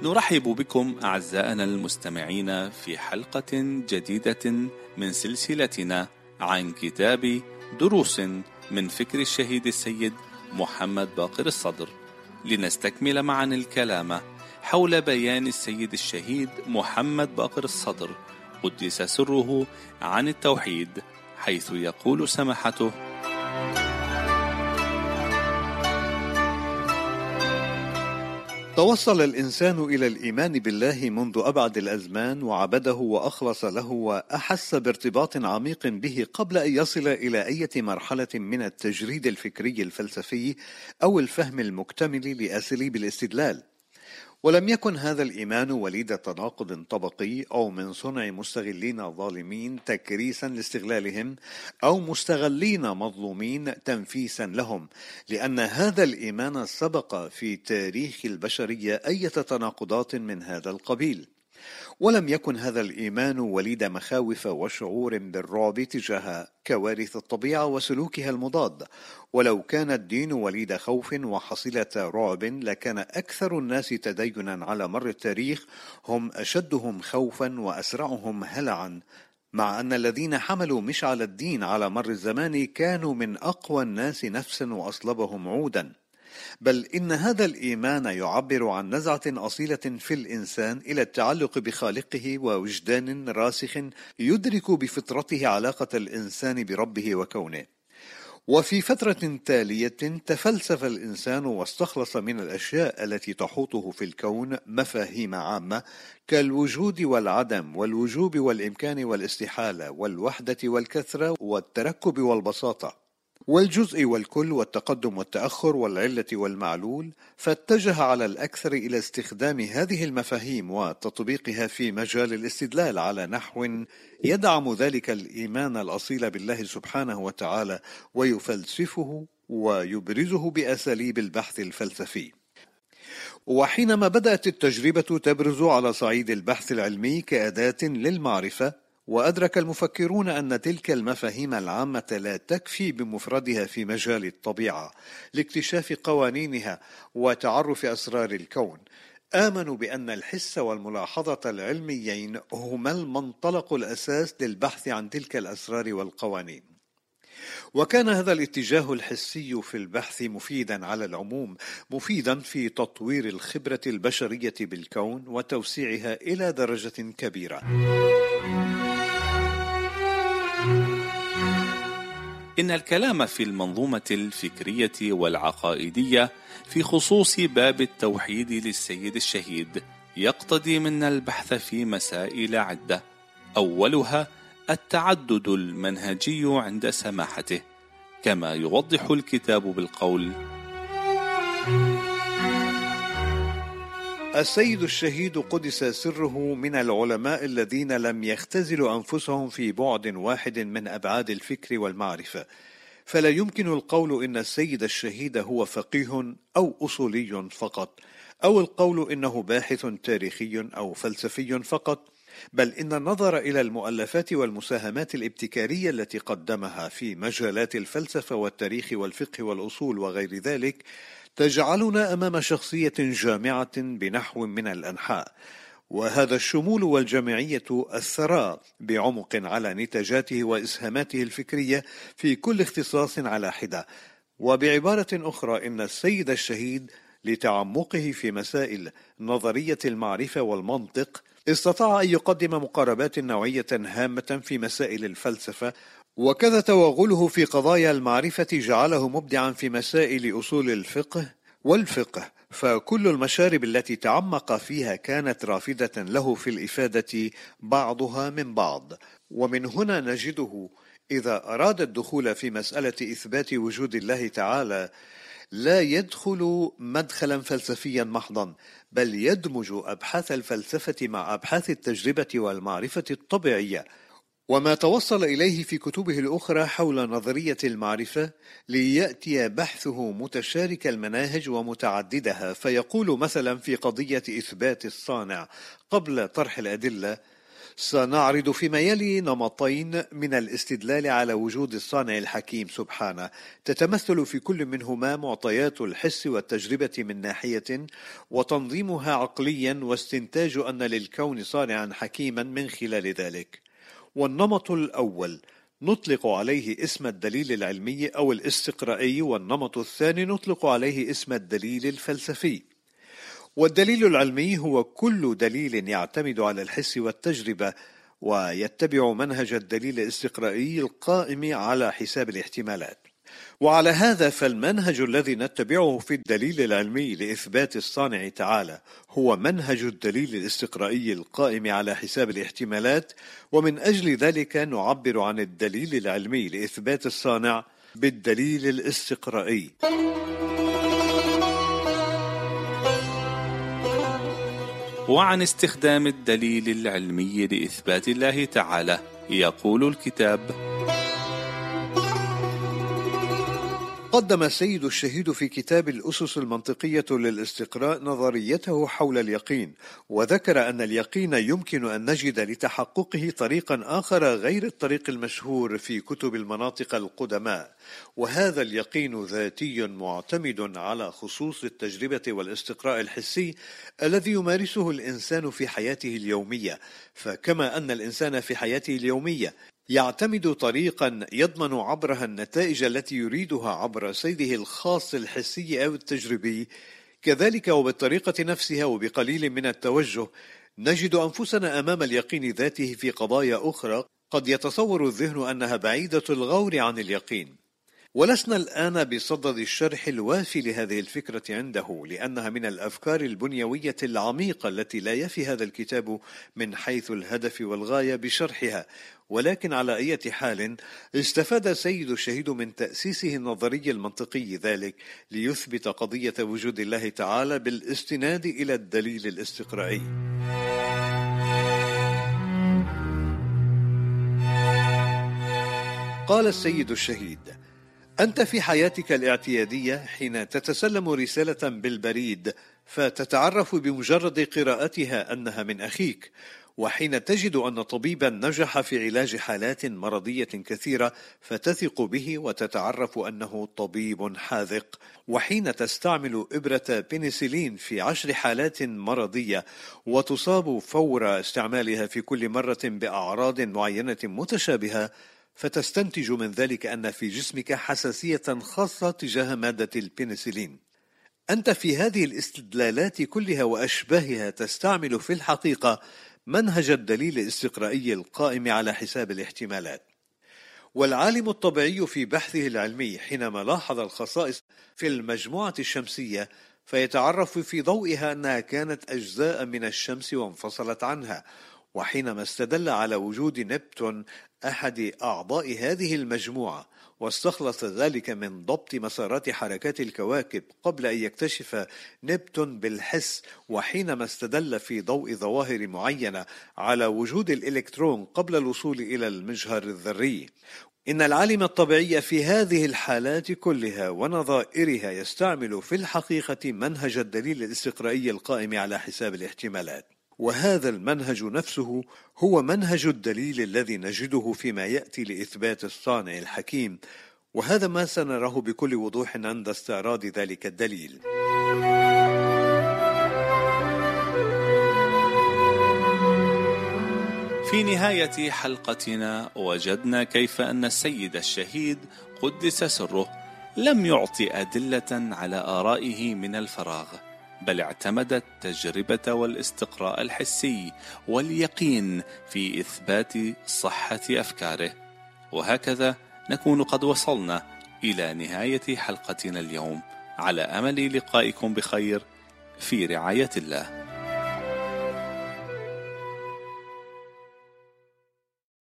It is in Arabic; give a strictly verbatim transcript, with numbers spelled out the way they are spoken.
نرحب بكم أعزائنا المستمعين في حلقة جديدة من سلسلتنا عن كتاب دروس من فكر الشهيد السيد محمد باقر الصدر، لنستكمل معا الكلام حول بيان السيد الشهيد محمد باقر الصدر قدس سره عن التوحيد، حيث يقول سماحته: توصل الإنسان إلى الإيمان بالله منذ أبعد الأزمان، وعبده وأخلص له وأحس بارتباط عميق به قبل أن يصل إلى أي مرحلة من التجريد الفكري الفلسفي أو الفهم المكتمل لأساليب الاستدلال. ولم يكن هذا الإيمان وليد تناقض طبقي أو من صنع مستغلين ظالمين تكريسا لاستغلالهم أو مستغلين مظلومين تنفيسا لهم، لأن هذا الإيمان سبق في تاريخ البشرية أي تناقضات من هذا القبيل. ولم يكن هذا الإيمان وليد مخاوف وشعور بالرعب تجاه كوارث الطبيعة وسلوكها المضاد. ولو كان الدين وليد خوف وحصيلة رعب، لكان أكثر الناس تدينا على مر التاريخ هم أشدهم خوفا وأسرعهم هلعا، مع أن الذين حملوا مشعل الدين على مر الزمان كانوا من أقوى الناس نفسا وأصلبهم عودا. بل إن هذا الإيمان يعبر عن نزعة أصيلة في الإنسان إلى التعلق بخالقه ووجدان راسخ يدرك بفطرته علاقة الإنسان بربه وكونه. وفي فترة تالية تفلسف الإنسان واستخلص من الأشياء التي تحوطه في الكون مفاهيم عامة كالوجود والعدم والوجوب والإمكان والاستحالة والوحدة والكثرة والتركب والبساطة والجزء والكل والتقدم والتأخر والعلة والمعلول، فاتجه على الأكثر إلى استخدام هذه المفاهيم وتطبيقها في مجال الاستدلال على نحو يدعم ذلك الإيمان الأصيل بالله سبحانه وتعالى ويفلسفه ويبرزه بأساليب البحث الفلسفي. وحينما بدأت التجربة تبرز على صعيد البحث العلمي كأداة للمعرفة، وأدرك المفكرون أن تلك المفاهيم العامة لا تكفي بمفردها في مجال الطبيعة لاكتشاف قوانينها وتعرف أسرار الكون، آمنوا بأن الحس والملاحظة العلميين هما المنطلق الأساس للبحث عن تلك الأسرار والقوانين. وكان هذا الاتجاه الحسي في البحث مفيدا على العموم، مفيدا في تطوير الخبرة البشرية بالكون وتوسيعها إلى درجة كبيرة. إن الكلام في المنظومة الفكرية والعقائدية في خصوص باب التوحيد للسيد الشهيد يقتضي منا البحث في مسائل عدة، أولها التعدد المنهجي عند سماحته، كما يوضح الكتاب بالقول: السيد الشهيد قدس سره من العلماء الذين لم يختزلوا أنفسهم في بعد واحد من أبعاد الفكر والمعرفة، فلا يمكن القول إن السيد الشهيد هو فقيه أو أصولي فقط، أو القول إنه باحث تاريخي أو فلسفي فقط، بل إن النظر إلى المؤلفات والمساهمات الابتكارية التي قدمها في مجالات الفلسفة والتاريخ والفقه والأصول وغير ذلك تجعلنا أمام شخصية جامعة بنحو من الأنحاء، وهذا الشمول والجمعية الثراء بعمق على نتاجاته وإسهاماته الفكرية في كل اختصاص على حدة. وبعبارة أخرى، إن السيد الشهيد لتعمقه في مسائل نظرية المعرفة والمنطق استطاع أن يقدم مقاربات نوعية هامة في مسائل الفلسفة، وكذا توغله في قضايا المعرفة جعله مبدعا في مسائل أصول الفقه والفقه، فكل المشارب التي تعمق فيها كانت رافدة له في الإفادة بعضها من بعض. ومن هنا نجده إذا أراد الدخول في مسألة إثبات وجود الله تعالى لا يدخل مدخلا فلسفيا محضا، بل يدمج أبحاث الفلسفة مع أبحاث التجربة والمعرفة الطبيعية، وما توصل إليه في كتبه الأخرى حول نظرية المعرفة، ليأتي بحثه متشارك المناهج ومتعددها. فيقول مثلا في قضية إثبات الصانع قبل طرح الأدلة: سنعرض فيما يلي نمطين من الاستدلال على وجود الصانع الحكيم سبحانه، تتمثل في كل منهما معطيات الحس والتجربة من ناحية، وتنظيمها عقليا، واستنتاج أن للكون صانعا حكيما من خلال ذلك. والنمط الأول نطلق عليه اسم الدليل العلمي أو الاستقرائي، والنمط الثاني نطلق عليه اسم الدليل الفلسفي. والدليل العلمي هو كل دليل يعتمد على الحس والتجربة ويتبع منهج الدليل الاستقرائي القائم على حساب الاحتمالات. وعلى هذا فالمنهج الذي نتبعه في الدليل العلمي لإثبات الصانع تعالى هو منهج الدليل الاستقرائي القائم على حساب الاحتمالات، ومن أجل ذلك نعبر عن الدليل العلمي لإثبات الصانع بالدليل الاستقرائي. وعن استخدام الدليل العلمي لإثبات الله تعالى يقول الكتاب: قدم السيد الشهيد في كتاب الأسس المنطقية للاستقراء نظريته حول اليقين، وذكر أن اليقين يمكن أن نجد لتحققه طريقا آخر غير الطريق المشهور في كتب المناطق القدماء، وهذا اليقين ذاتي معتمد على خصوص التجربة والاستقراء الحسي الذي يمارسه الإنسان في حياته اليومية. فكما أن الإنسان في حياته اليومية يعتمد طريقا يضمن عبرها النتائج التي يريدها عبر سيره الخاص الحسي أو التجريبي، كذلك وبالطريقة نفسها وبقليل من التوجه نجد أنفسنا أمام اليقين ذاته في قضايا أخرى قد يتصور الذهن أنها بعيدة الغور عن اليقين. ولسنا الآن بصدد الشرح الوافي لهذه الفكرة عنده، لأنها من الأفكار البنيوية العميقة التي لا يفي هذا الكتاب من حيث الهدف والغاية بشرحها. ولكن على أي حال استفاد سيد الشهيد من تأسيسه النظري المنطقي ذلك ليثبت قضية وجود الله تعالى بالاستناد إلى الدليل الاستقرائي. قال السيد الشهيد: أنت في حياتك الاعتيادية حين تتسلم رسالة بالبريد فتتعرف بمجرد قراءتها أنها من أخيك، وحين تجد أن طبيبا نجح في علاج حالات مرضية كثيرة فتثق به وتتعرف أنه طبيب حاذق، وحين تستعمل إبرة بنسلين في عشر حالات مرضية وتصاب فور استعمالها في كل مرة بأعراض معينة متشابهة، فتستنتج من ذلك أن في جسمك حساسية خاصة تجاه مادة البنسلين. أنت في هذه الاستدلالات كلها وأشباهها تستعمل في الحقيقة منهج الدليل الاستقرائي القائم على حساب الاحتمالات. والعالم الطبيعي في بحثه العلمي حينما لاحظ الخصائص في المجموعة الشمسية فيتعرف في ضوئها أنها كانت أجزاء من الشمس وانفصلت عنها، وحينما استدل على وجود نبتون أحد أعضاء هذه المجموعة واستخلص ذلك من ضبط مسارات حركات الكواكب قبل أن يكتشف نبتون بالحس، وحينما استدل في ضوء ظواهر معينة على وجود الإلكترون قبل الوصول إلى المجهر الذري. إن العالم الطبيعي في هذه الحالات كلها ونظائرها يستعمل في الحقيقة منهج الدليل الاستقرائي القائم على حساب الاحتمالات، وهذا المنهج نفسه هو منهج الدليل الذي نجده فيما يأتي لإثبات الصانع الحكيم، وهذا ما سنراه بكل وضوح عند استعراض ذلك الدليل. في نهاية حلقتنا وجدنا كيف أن السيد الشهيد قدس سره لم يعطي أدلة على آرائه من الفراغ، بل اعتمد التجربة والاستقراء الحسي واليقين في إثبات صحة أفكاره. وهكذا نكون قد وصلنا إلى نهاية حلقتنا اليوم، على أمل لقائكم بخير في رعاية الله.